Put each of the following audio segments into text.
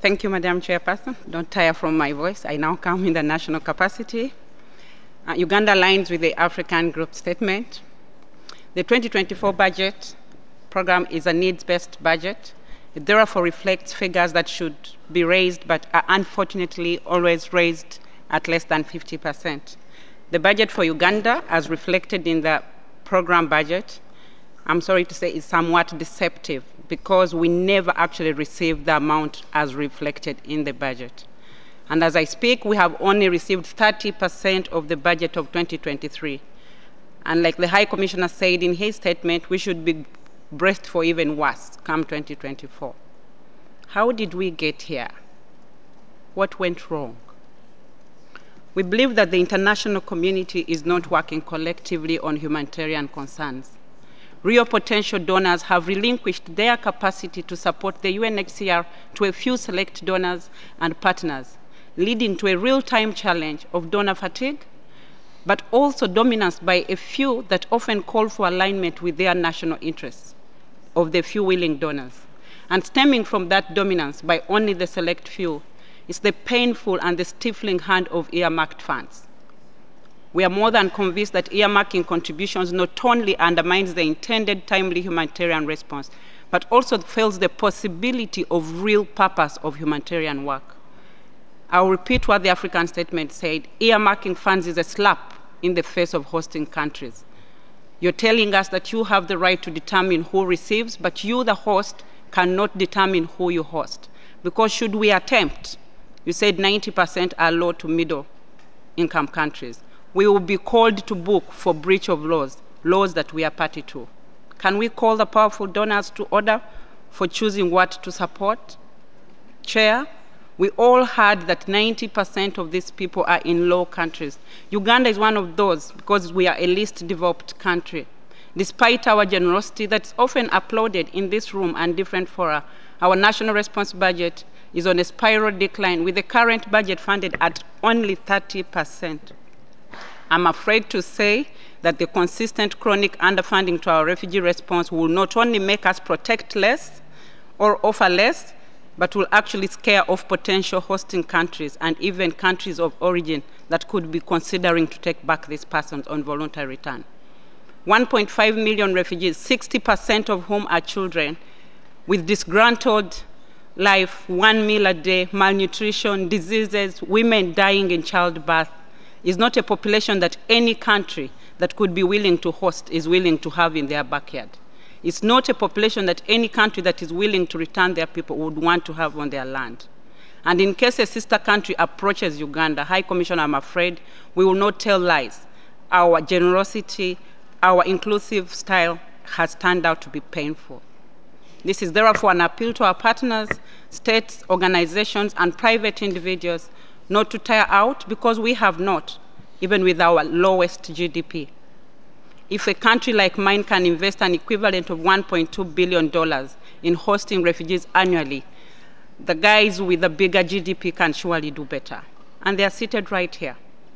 Thank you, Madam Chairperson. Don't tire from my voice. I now come in the national capacity. Uganda aligns with the African Group statement. The 2024 budget program is a needs-based budget. It therefore reflects figures that should be raised but are unfortunately always raised at less than 50%. The budget for Uganda, as reflected in the program budget, I'm sorry to say, is somewhat deceptive because we never actually received the amount as reflected in the budget. And as I speak, we have only received 30% of the budget of 2023. And like the High Commissioner said in his statement, we should be braced for even worse come 2024. How did we get here? What went wrong? We believe that the international community is not working collectively on humanitarian concerns. Real potential donors have relinquished their capacity to support the UNHCR to a few select donors and partners, leading to a real-time challenge of donor fatigue, but also dominance by a few that often call for alignment with their national interests of the few willing donors. And stemming from that dominance by only the select few is the painful and the stifling hand of earmarked funds. We are more than convinced that earmarking contributions not only undermines the intended timely humanitarian response, but also fails the possibility of real purpose of humanitarian work. I'll repeat what the African statement said: earmarking funds is a slap in the face of hosting countries. You're telling us that you have the right to determine who receives, but you, the host, cannot determine who you host. Because should we attempt, you said 90% are low to middle income countries, we will be called to book for breach of laws that we are party to. Can we call the powerful donors to order for choosing what to support? Chair, we all heard that 90% of these people are in low countries. Uganda is one of those because we are a least developed country. Despite our generosity that's often applauded in this room and different fora, our national response budget is on a spiral decline, with the current budget funded at only 30%. I'm afraid to say that the consistent chronic underfunding to our refugee response will not only make us protect less or offer less, but will actually scare off potential hosting countries and even countries of origin that could be considering to take back these persons on voluntary return. 1.5 million refugees, 60% of whom are children, with disgruntled life, 1 meal a day, malnutrition, diseases, women dying in childbirth, is not a population that any country that could be willing to host is willing to have in their backyard. It's not a population that any country that is willing to return their people would want to have on their land. And in case a sister country approaches Uganda, High Commissioner, I'm afraid we will not tell lies. Our generosity, our inclusive style has turned out to be painful. This is therefore an appeal to our partners, states, organizations, and private individuals not to tire out, because we have not, even with our lowest GDP. If a country like mine can invest an equivalent of $1.2 billion in hosting refugees annually, the guys with a bigger GDP can surely do better. And they are seated right here.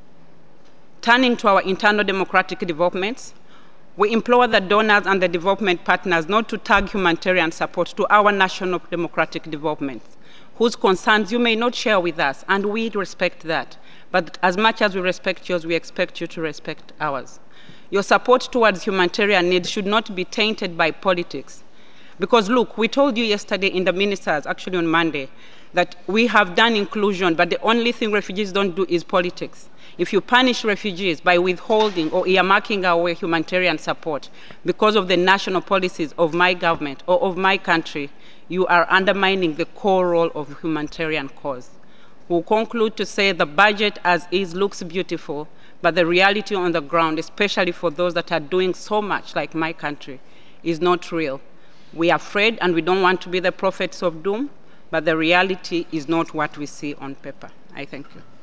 Turning to our internal democratic developments, we implore the donors and the development partners not to tag humanitarian support to our national democratic developments, whose concerns you may not share with us, and we respect that. But as much as we respect yours, we expect you to respect ours. Your support towards humanitarian needs should not be tainted by politics. Because look, we told you yesterday in the ministers, actually on Monday, that we have done inclusion, but the only thing refugees don't do is politics. If you punish refugees by withholding or earmarking our humanitarian support because of the national policies of my government or of my country, you are undermining the core role of humanitarian cause. We'll conclude to say the budget as is looks beautiful, but the reality on the ground, especially for those that are doing so much like my country, is not real. We are afraid and we don't want to be the prophets of doom, but the reality is not what we see on paper. I thank you.